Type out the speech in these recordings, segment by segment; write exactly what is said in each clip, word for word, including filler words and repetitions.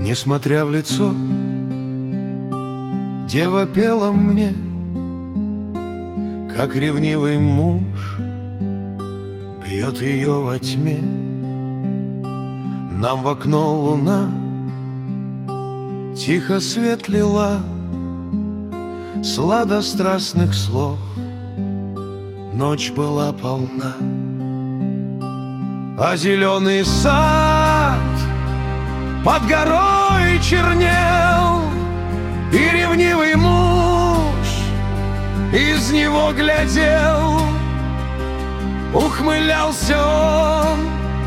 Несмотря в лицо, дева пела мне, как ревнивый муж бьет ее во тьме. Нам в окно луна тихо свет лила, сладострастных слов ночь была полна. А зеленый сад под горой чернел, и ревнивый муж из него глядел. Ухмылялся он,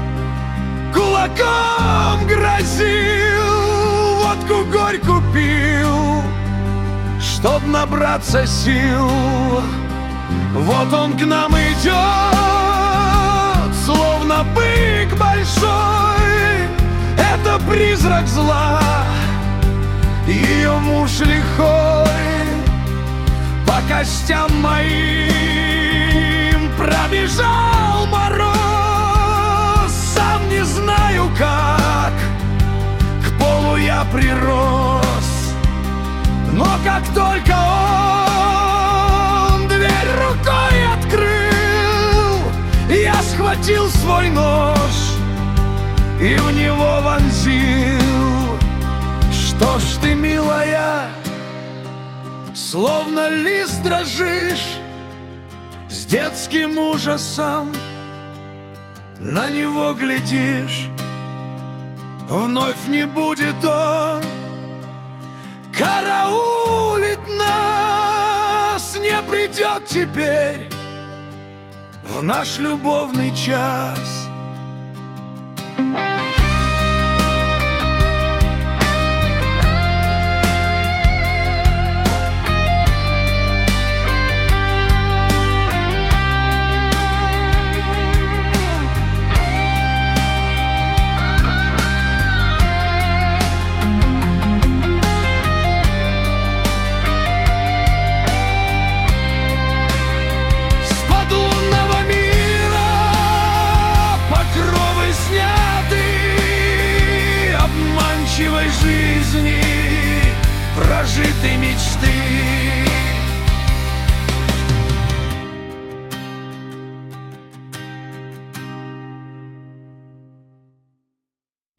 кулаком грозил, водку горьку пил, чтоб набраться сил. Вот он к нам идет, словно бык большой. Это призрак зла, ее муж лихой. По костям моим пробежал мороз. Сам не знаю как, к полу я прирос. Но как только он дверь рукой открыл, я схватил свой нож и в него вонзил. Что ж ты, милая, словно лист дрожишь, с детским ужасом на него глядишь? Вновь не будет он караулить нас, не придет теперь в наш любовный час. Жизни, прожитой мечты,